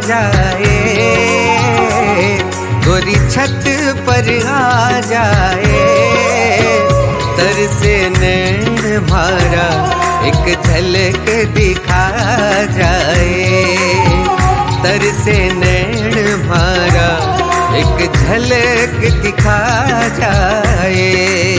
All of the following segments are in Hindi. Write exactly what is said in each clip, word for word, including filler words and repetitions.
जाए, गोरी छत पर आ जाए, तरसे नैन मारा एक झलक दिखा जाए, तरसे नैन मारा एक झलक दिखा जाए।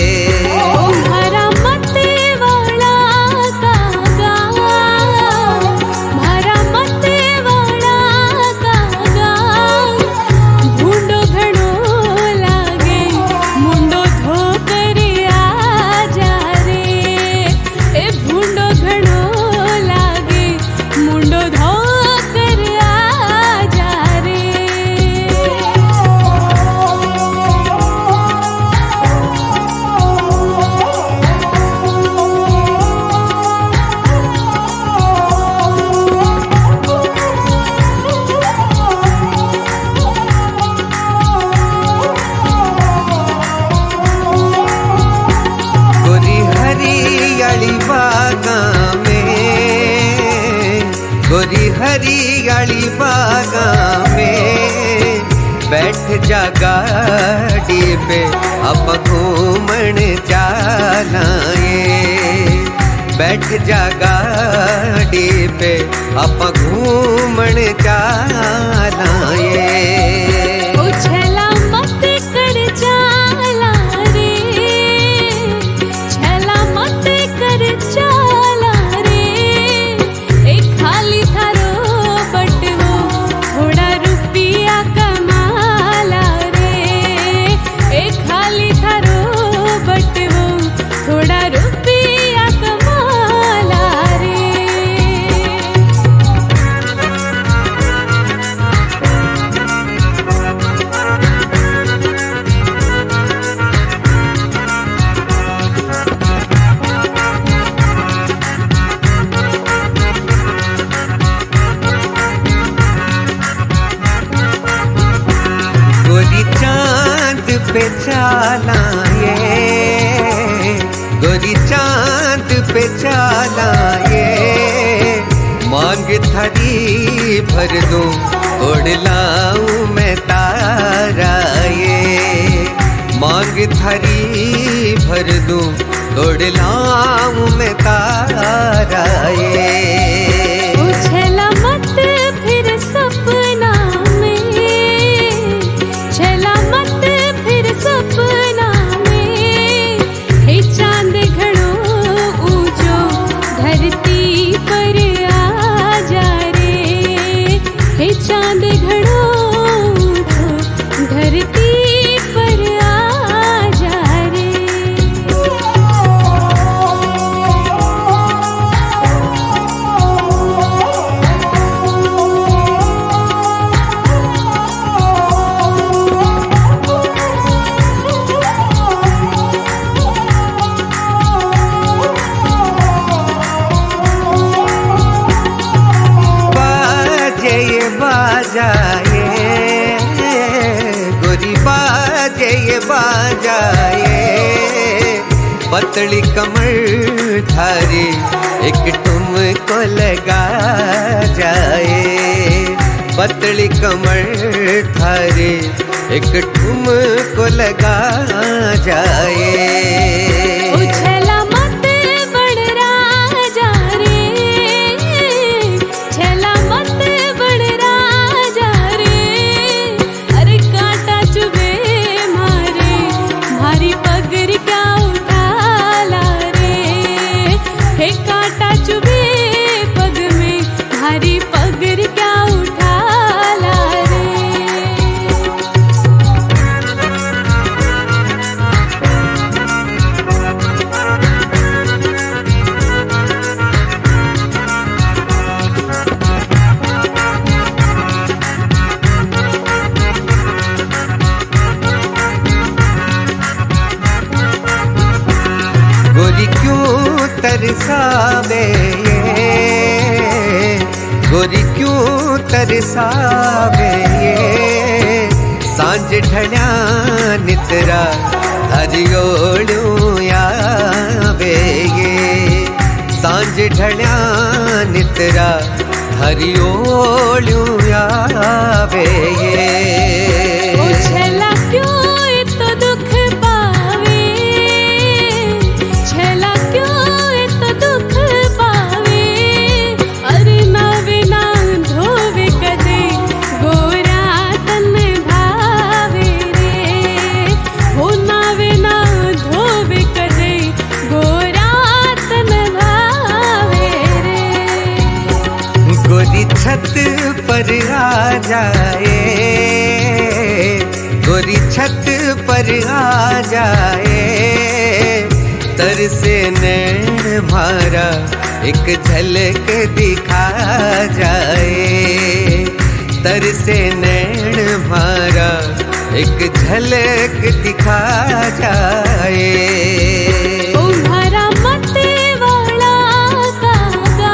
गोरी हरियाली बागा में बैठ जा गाड़ी पे अब घूमन चलाए, बैठ जा गाड़ी पे अब घूमन चलाए। गोरी चांद पे चलाए, गोरी चांद पे चलाए, मांग थारी भर दूं उड़ लाऊं मैं तारा ये, मांग थारी भर दूं उड़ लाऊं मैं तारा ये। उछला मत फिर सपना में, छला मत फिर सपना में, हे चांद घड़ो ऊंचो धरती पर आ जा रे, हे चांद घड़ो ऊंचो धरती पर आ जा रे। बाजाए गोरी बाजे ये बाजाए, पतली कमर थारी एक ठुमको लगा जाए, पतली कमर थारी एक ठुमको लगा जाए। उछला मत बढ़ राजा रे, छला मत बढ़ राजा रे, अरे कांटा चुभे मारे भारी पगड़ क्या उठा ला रे, हे कांटा चुभे पग में भारी पगड़ क्या उठा ला रे। गोरी क्यों तरसावे ये, गोरी क्यों तरसावे ये, सांझ ढल्या नितरा हरियोड़ू आवे ये, सांझ ढल्या नितरा हरि ओलियूं आवे ये। ओ छेला क्यों इतो दुख पावे, छेला क्यों इतो दुख पावे, अरे नावे ना धोवे कदे गोरा तन भावे रे, हो नावे ना धोवे कदे गोरा तन भावे रे। गोरी छत पर आ जाए, गोरी छत पर आ जाए, तरसे नैन मारा एक झलक दिखा जाए, तरसे नैन मारा एक झलक दिखा जाए। ओ मारा मते वाला कागा,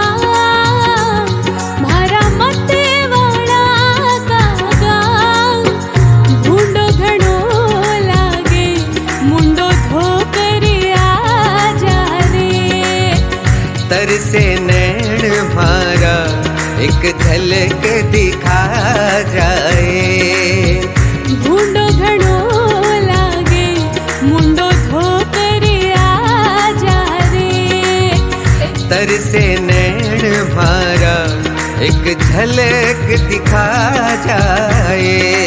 मारा मते वाला कागा, भूंडो घणो लागे मुंडो धोकर आ जा रे। तरसे नैन मारा एक झलक दिखा जाए, भूंडो घणो लागे मुंडो धोकर आ जा रे। तरसे नैन मारा एक झलक दिखा जाए।